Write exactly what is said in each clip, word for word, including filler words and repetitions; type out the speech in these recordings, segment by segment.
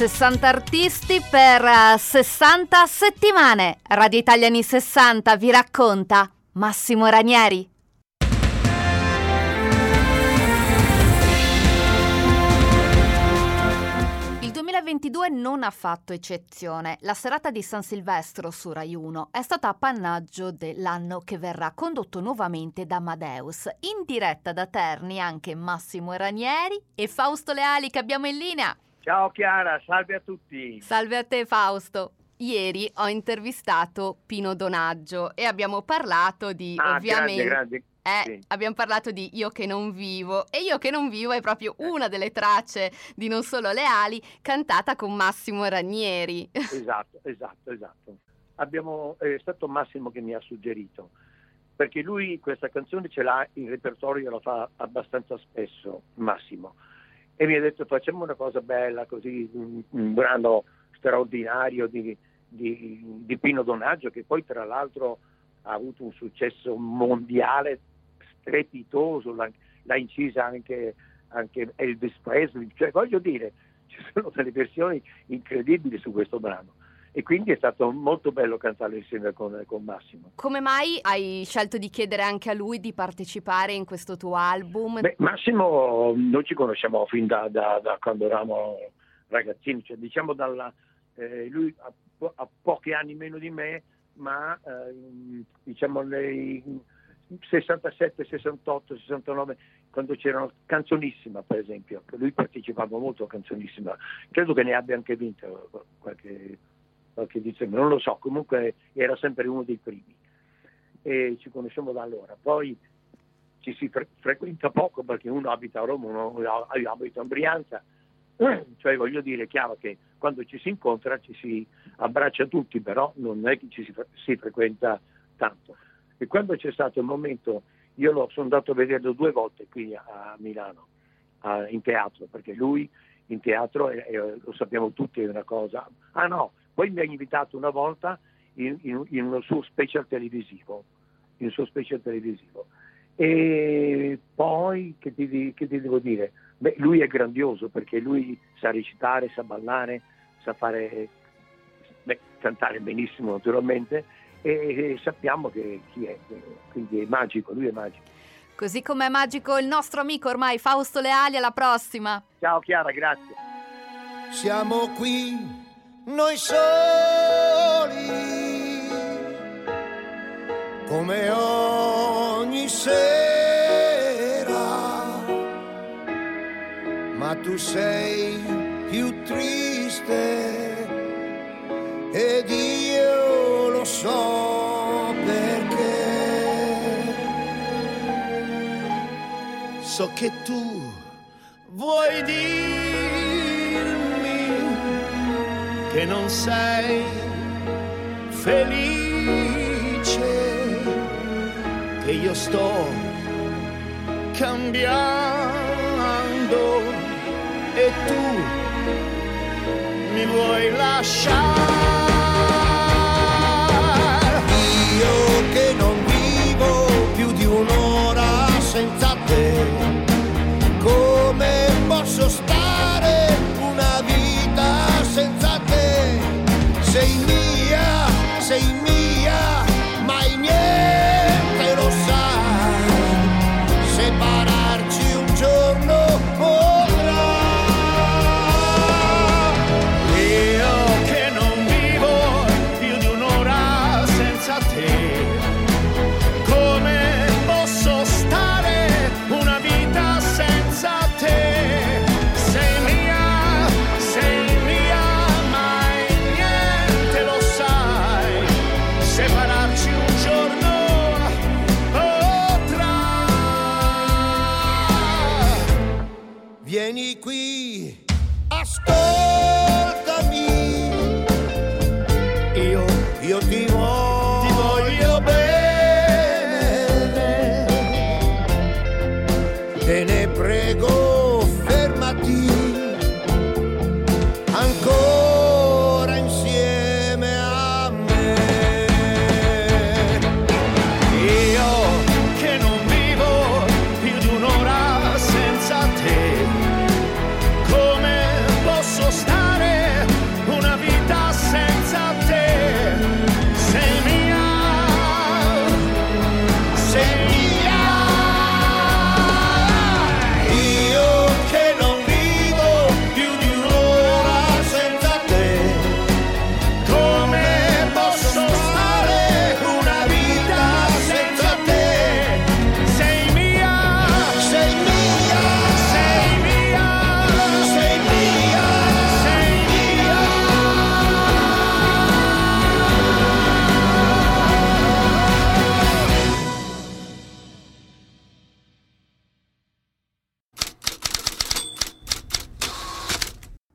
sessanta artisti per sessanta settimane. Radio Italia anni sessanta vi racconta Massimo Ranieri. Il duemilaventidue non ha fatto eccezione. La serata di San Silvestro su Rai uno è stata appannaggio dell'anno che verrà, condotto nuovamente da Amadeus. In diretta da Terni anche Massimo Ranieri e Fausto Leali, che abbiamo in linea. Ciao Chiara, salve a tutti. Salve a te Fausto. Ieri ho intervistato Pino Donaggio e abbiamo parlato di, ah, ovviamente, grande, grande. Eh, Sì. abbiamo parlato di Io che non vivo, e Io che non vivo è proprio una delle tracce di Non solo Leali, cantata con Massimo Ranieri. Esatto, esatto, esatto. Abbiamo, è stato Massimo che mi ha suggerito, perché lui questa canzone ce l'ha in repertorio, la fa abbastanza spesso Massimo, e mi ha detto facciamo una cosa bella così, un, un brano straordinario di, di, di Pino Donaggio, che poi tra l'altro ha avuto un successo mondiale strepitoso, l'ha, l'ha incisa anche, anche Elvis Presley, cioè voglio dire, ci sono delle versioni incredibili su questo brano, e quindi è stato molto bello cantare insieme con, con Massimo. Come mai hai scelto di chiedere anche a lui di partecipare in questo tuo album? Beh, Massimo, noi ci conosciamo fin da, da, da quando eravamo ragazzini, cioè diciamo dalla, eh, lui ha, po- ha pochi anni meno di me, ma eh, diciamo nei sessantasette, sessantotto, sessantanove, quando c'erano Canzonissima per esempio, che lui partecipava molto a Canzonissima, credo che ne abbia anche vinto qualche, qualche edizione, non lo so, comunque era sempre uno dei primi e ci conosciamo da allora. Poi ci si fre- frequenta poco perché uno abita a Roma, uno abita a Brianza, cioè voglio dire, è chiaro che quando ci si incontra ci si abbraccia tutti, però non è che ci si, si frequenta tanto. E quando c'è stato il momento, io lo sono andato a vederlo due volte qui a Milano, a, in teatro, perché lui in teatro, è, è, lo sappiamo tutti, è una cosa. Ah no, poi mi ha invitato una volta in, in, in uno suo special televisivo, in un suo special televisivo. E poi che ti, che ti devo dire? Beh, lui è grandioso perché lui sa recitare, sa ballare, sa fare, beh, cantare benissimo naturalmente, e, e sappiamo che chi è, quindi è magico, lui è magico. Così come è magico il nostro amico ormai Fausto Leali. Alla prossima. Ciao Chiara, grazie. Siamo qui noi soli, come ogni sera, ma tu sei più triste ed io lo so perché. So che tu vuoi dirmi che non sei felice, che io sto cambiando e tu mi vuoi lasciare. Io che non vivo più di un'ora senza te, come posso stare una vita senza te? Sei mia, sei mia, mai niente lo sai, separarci un giorno potrà. Io che non vivo più di un'ora senza te, come posso stare una vita senza te? Sei mia, sei mia, mai niente lo sai, separarci un giorno potrà. Vieni qui, ascoltami, io, io ti voglio, ti voglio bene, te ne prego fermati ancora insieme a me. Io che non vivo più di un'ora senza te, come posso stare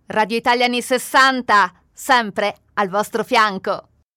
Radio Italia anni sessanta, sempre al vostro fianco.